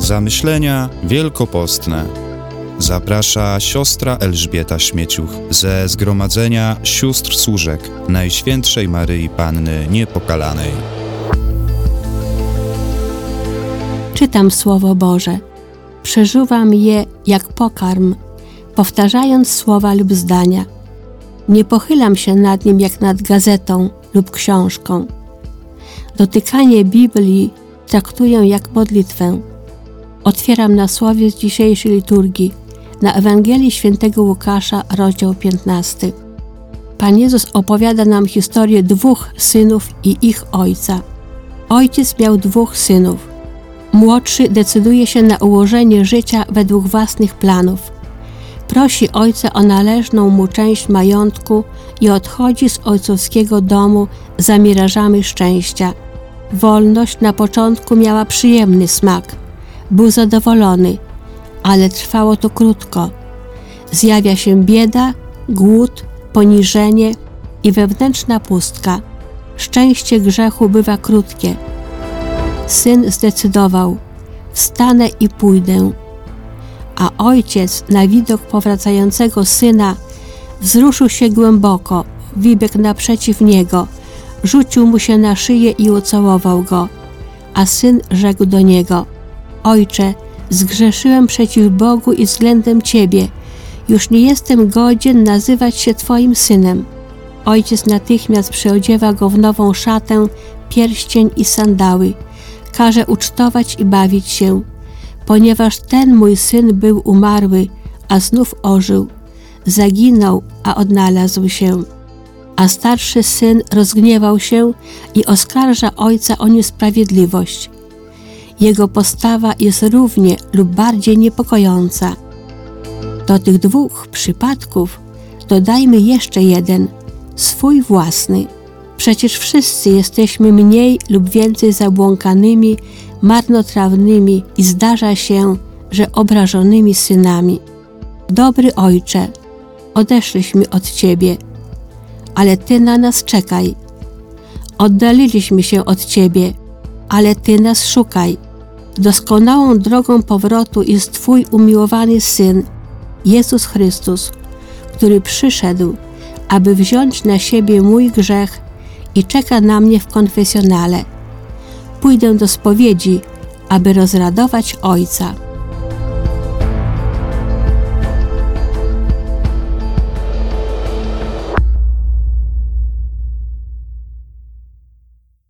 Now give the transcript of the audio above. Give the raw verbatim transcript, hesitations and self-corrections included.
Zamyślenia wielkopostne. Zaprasza siostra Elżbieta Śmieciuch ze Zgromadzenia Sióstr Służek Najświętszej Maryi Panny Niepokalanej. Czytam Słowo Boże. Przeżuwam je jak pokarm, powtarzając słowa lub zdania. Nie pochylam się nad nim jak nad gazetą lub książką. Dotykanie Biblii traktuję jak modlitwę. Otwieram na słowie z dzisiejszej liturgii, na Ewangelii Świętego Łukasza, rozdział piętnasty. Pan Jezus opowiada nam historię dwóch synów i ich ojca. Ojciec miał dwóch synów. Młodszy decyduje się na ułożenie życia według własnych planów. Prosi ojca o należną mu część majątku i odchodzi z ojcowskiego domu za mirażami szczęścia. Wolność na początku miała przyjemny smak. Był zadowolony, ale trwało to krótko. Zjawia się bieda, głód, poniżenie i wewnętrzna pustka. Szczęście grzechu bywa krótkie. Syn zdecydował: wstanę i pójdę. A ojciec na widok powracającego syna wzruszył się głęboko, wybiegł naprzeciw niego, rzucił mu się na szyję i ucałował go. A syn rzekł do niego: Ojcze, zgrzeszyłem przeciw Bogu i względem Ciebie. Już nie jestem godzien nazywać się Twoim synem. Ojciec natychmiast przyodziewa go w nową szatę, pierścień i sandały. Każe ucztować i bawić się, ponieważ ten mój syn był umarły, a znów ożył. Zaginął, a odnalazł się. A starszy syn rozgniewał się i oskarża ojca o niesprawiedliwość. Jego postawa jest równie lub bardziej niepokojąca. Do tych dwóch przypadków dodajmy jeszcze jeden, swój własny. Przecież wszyscy jesteśmy mniej lub więcej zabłąkanymi, marnotrawnymi i zdarza się, że obrażonymi synami. Dobry Ojcze, odeszliśmy od Ciebie, ale Ty na nas czekaj. Oddaliliśmy się od Ciebie, ale Ty nas szukaj. Doskonałą drogą powrotu jest Twój umiłowany Syn, Jezus Chrystus, który przyszedł, aby wziąć na siebie mój grzech i czeka na mnie w konfesjonale. Pójdę do spowiedzi, aby rozradować Ojca.